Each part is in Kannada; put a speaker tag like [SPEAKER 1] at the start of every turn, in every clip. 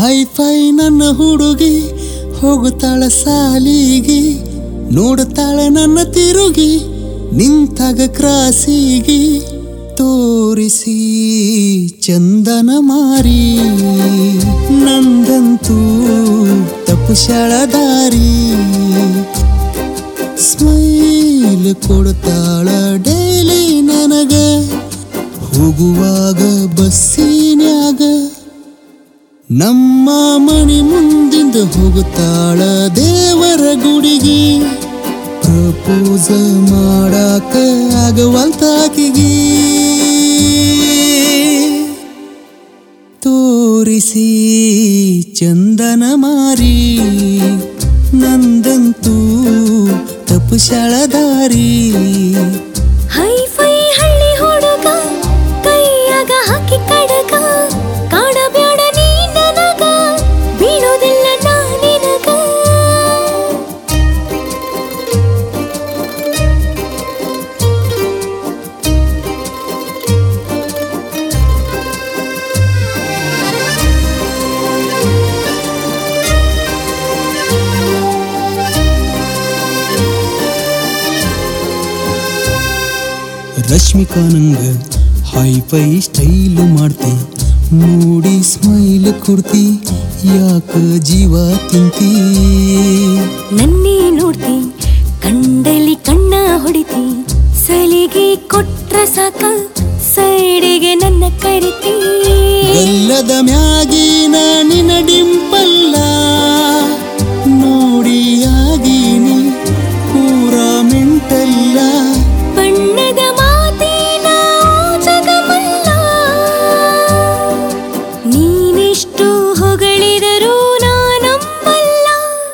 [SPEAKER 1] ಹೈಫೈ ನನ್ನ ಹುಡುಗಿ ಹೋಗುತ್ತಾಳ ಸಾಲಿಗೆ, ನೋಡುತ್ತಾಳ ನನ್ನ ತಿರುಗಿ ನಿಂತಾಗ ಕ್ರಾಸಿಗೆ. ತೋರಿಸಿ ಚಂದನ ಮಾರಿ ನಂದಂತೂ ತಪ್ಪುಶಾಳ ದಾರಿ. ಸ್ಮೈಲ್ ಕೊಡ್ತಾಳ ಡೈಲಿ ನನಗ, ಹೋಗುವಾಗ ಬಸ್ಸಿನ್ಯಾಗ. ನಮ್ಮ ಮನೆ ಮುಂದಿಂದ ಹೋಗುತ್ತಾಳ ದೇವರ ಗುಡಿಗೆ, ಪ್ರಪೋಸ ಮಾಡಾಕ ಆಗವಲ್ತಾಕಿಗೆ. ತೋರಿಸಿ ಚಂದನ ಮಾರಿ ನಂದಂತೂ ತಪ್ಪುಶಾಳ ದಾರಿ.
[SPEAKER 2] ಹೈಫೈ ಹಳ್ಳಿ ಹುಡುಗ ಕೈಯಾಗ ಹಾಕಿ ಕಡಗ, ಕಾಡಬ್ಯಾಡ ನೀ ನನಗ, ಬೀಳೋದಿಲ್ಲ ನಾ ನಿನಗ.
[SPEAKER 1] ರಶ್ಮಿಕಾ ನಂಗ ಹೈಫೈ ಸ್ಟೈಲ್ ಮಾಡ್ತಿ, ನೋಡಿ ಸ್ಮೈಲ್ ಕೊಡ್ತಿ, ಯಾಕ ಜೀವ ತಿಂತಿ.
[SPEAKER 2] ನನ್ನೇ ನೋಡ್ತಿ ಕಂಡಲಿ ಕಣ್ಣ ಹೊಡಿತಿ, ಸಲಿಗೆ ಕೊಟ್ರ ಸಾಕ ಸೈಡಿಗೆ ನನ್ನ ಕರಿತಿ.
[SPEAKER 1] ಗಲ್ಲದ ಮ್ಯಾಗಿನ ನಿನ್ನ ಡಿಂಪಲ್ಲ ನೋಡಿಯಾಗಿನಿ ಪೂರ ಮೆಂಟಲ್ಲ.
[SPEAKER 2] ಬಣ್ಣದ ಮಾತಿನ ಜಗಮಲ್ಲ, ನೀನೆಷ್ಟು ಹೊಗಳಿದರೂ ನಾನಂಬಲ್ಲ.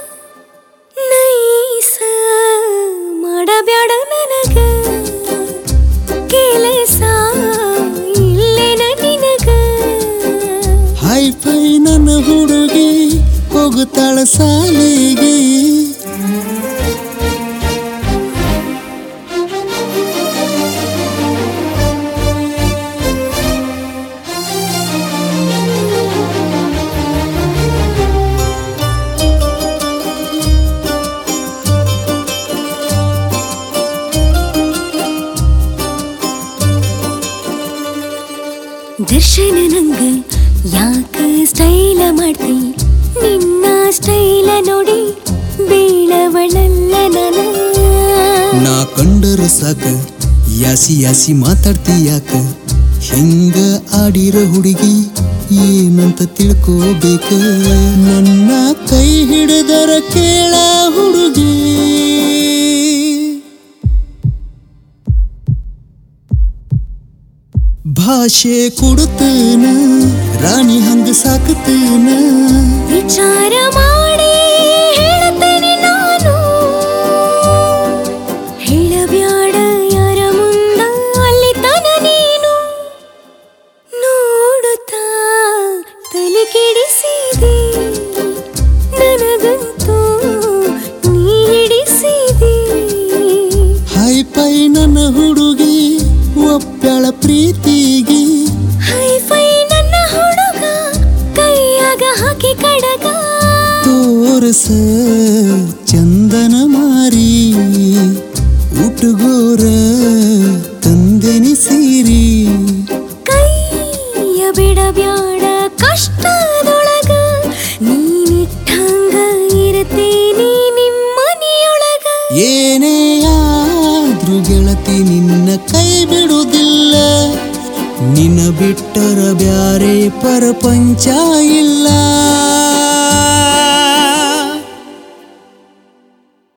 [SPEAKER 2] ನೈಸ ಮಾಡಬ್ಯಾಡ ನನಗ, ಕೆಲಸ ಇಲ್ಲೇನ ನಿನಗ.
[SPEAKER 1] ಹೈಫೈ ನನ್ನ ಹುಡುಗಿ ಹೋಗುತ್ತಾಳ ಸಾಲಿಗೆ.
[SPEAKER 2] ದರ್ಶನ ನಂಗ ಯಾಕ ಸ್ಟೈಲ ಮಾಡ್ತಿ, ನಿನ್ನ ಸ್ಟೈಲ ನೋಡಿ ಬೀಳವಳಲ್ಲ ನನ್ನ.
[SPEAKER 1] ನಾ ಕಂಡರ ಸಾಕ ಯಾಸಿ ಯಾಸಿ ಮಾತಾಡ್ತಿ ಯಾಕ, ಹೆಂಗ ಆಡಿರ ಹುಡುಗಿ ಏನಂತ ತಿಳ್ಕೋಬೇಕ. ನನ್ನ ಕೈ ಹಿಡಿದರ ಕೇಳ ಹುಡುಗಿ, ಭಾಷೆ ಕೊಡುತ್ತೇನ ರಾಣಿ ಹಂಗ ಸಾಕತೇನ.
[SPEAKER 2] ವಿಚಾರ ಮಾಡಿ ಹೇಳುತ್ತೇನೆ ನಾನು, ಹೇಳಬ್ಯಾಡ ಯಾರ ಮುಂದ ಅಲ್ಲಿ ತನ ನೀನು. ನೋಡುತ್ತಾ ತಲೆ ಕೆಡಿಸಿದೆ ನನಗಂತೂ ನೀ ಹಿಡಿಸಿದೆ.
[SPEAKER 1] ಹೈಫೈ ನನ್ನ ಹುಡುಗಿ ಒಪ್ಪ್ಯಾಳ ಪ್ರೀತಿಗೆ.
[SPEAKER 2] ಹೈಫೈ ನನ್ನ ಹುಡುಗ ಕೈಯಾಗ ಹಾಕಿ ಕಡಗ,
[SPEAKER 1] ತೋರಸ ಚಂದನ ಮಾರಿ ಉಟುಗೋರ ತಂದೆನಿ ಸೀರಿ.
[SPEAKER 2] ಕೈಯ ಬಿಡಬ್ಯಾಡ ಕಷ್ಟದೊಳಗ, ನೀನಿಟ್ಟಂಗ ಇರತೇನಿ ನಿಮ್ಮನೆಯೊಳಗ.
[SPEAKER 1] ಏನೇ ಆದ್ರೂ ಗೆಳತಿ ನಿನ್ನ ಕೈ ಬಿಡುವುದಿಲ್ಲ, ನಿನ್ನ ಬಿಟ್ಟರ ಬ್ಯಾರೆ ಪರಪಂಚ ಇಲ್ಲ.